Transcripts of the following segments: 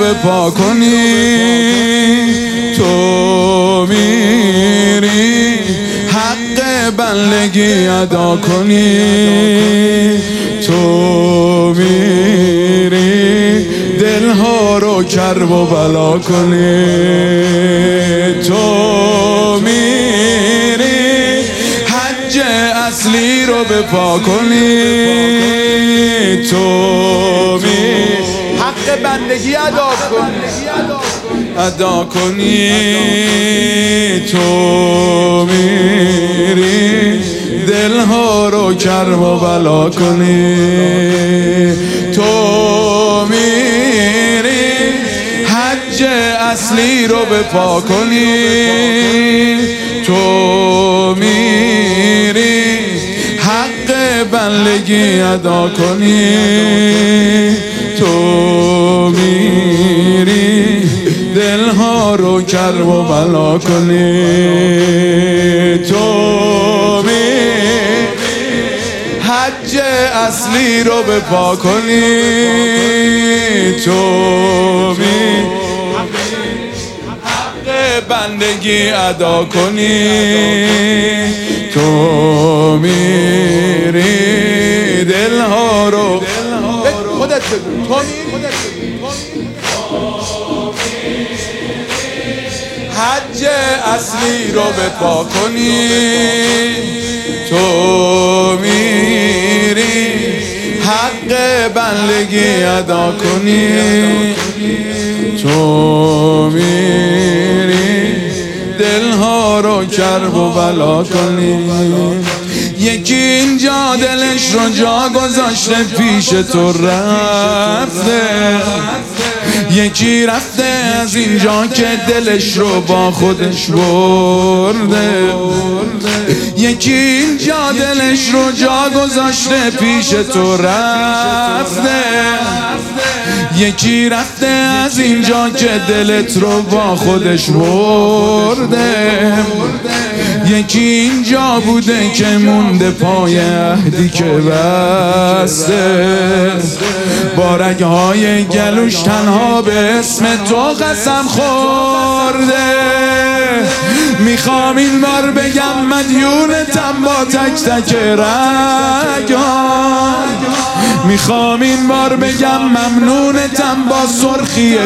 به پا کنی تو میری حق بندگی ادا کنی تو میری دلها رو کرب و بلا کنی تو میری حج اصلی رو به پا کنی تو میری حق بندگی ادا کنی تو میری دلها رو کرب و بلا کنی تو میری حج اصلی رو به پا کنی تو میری حق بندگی ادا کنی تو میری دلها رو کرب و بلا کنی تو میری حج اصلی رو به پا کنی تو میری حق بندگی ادا کنی تو میری دلها رو خودت بگو تو حج اصلی رو به پا کنی تو میری حق بندگی ادا کنی تو میری دلها رو کرب و بلا کنی یکی اینجا دلش رو جا گذاشته پیش تو رفته یکی رفته از اینجا که دلش رو با خودش برده یکی اینجا دلش رو جا گذاشته پیش تو رفته یکی رفته از اینجا که دلت رو با خودش برده یکی اینجا بوده که مونده پای عهدی که بسته با رگهای گلوش تنها به اسم تو قسم خورده میخوام این بار بگم مدیونتم با تک تک رگام میخوام این بار بگم ممنونتم با سرخی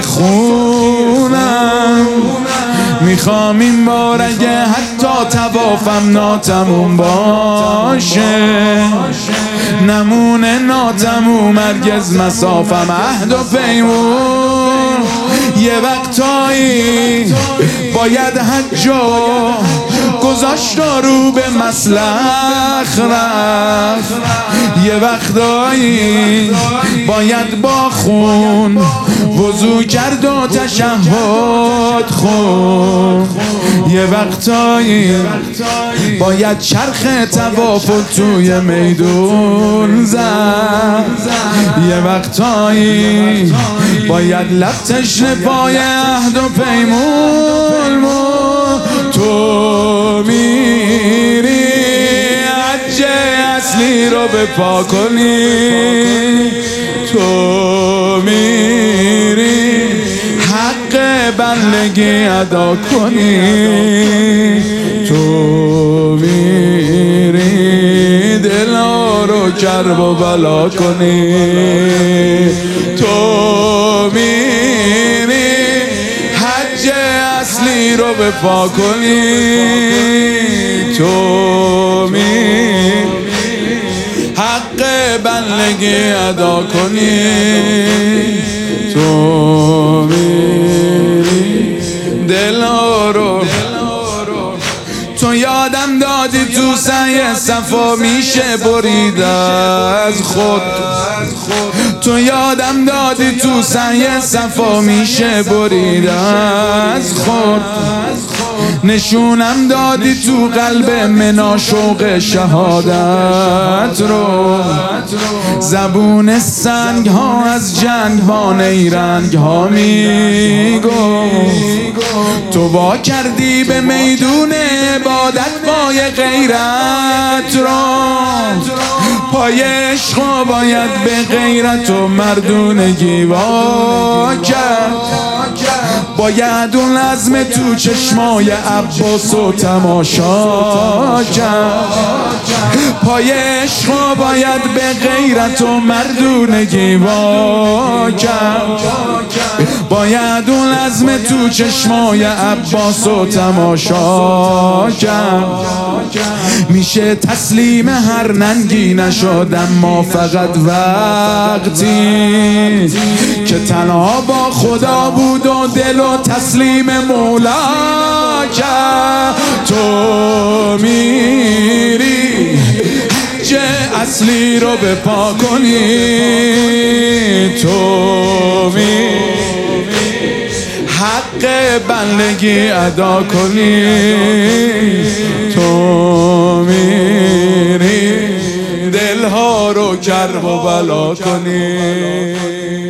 خونم میخوام این بار اگه حتی توافم ناتموم باشه نمونه ناتموم هرگز مسافم عهد و پیمون یه وقتایی باید حجو گذاشت رو به مسلخ رفت یه وقتایی باید با خون وضو کرد و تشهد خون یه وقتایی باید چرخ توافل توی میدون زد یه وقتایی باید لب تشنه پای عهد و پیمون تو میری حج اصلی رو به پا کنی تو میری حق بندگی ادا کنی تو میری دلها رو کرب و بلا کنی تو میری حج اصلی رو به پا کنی تو میری حق بندگی ادا کنی تو میری دلها رو تو یادم دادی تو سعی صفا میشه برید از خود تو یادم دادی تو سعی صفا میشه برید از خود نشونم دادی تو قلب منا شوق شهادت رو. زبون سنگ ها از جنگ ها نیرنگ ها میگو، تو وا کردی به میدون عبادت پای غیرت رو. پای عشق باید به غیرت و مردونگی وا کرد. باید اون عزم تو چشمای عباس و تماشا کرد. پای عشق باید به غیرت و مردونگی وا کرد. باید اون عزم تو چشمای عباس و تماشا کرد. میشه تسلیم هر ننگی نشد، اما فقط وقتی که تنها با خدا بود و دل و تسلیم مولا کرد. تو میری جه اصلی رو به پا کنی، تو میری حق بندگی ادا کنی، تو میری دلها رو کرب و بلا کنی.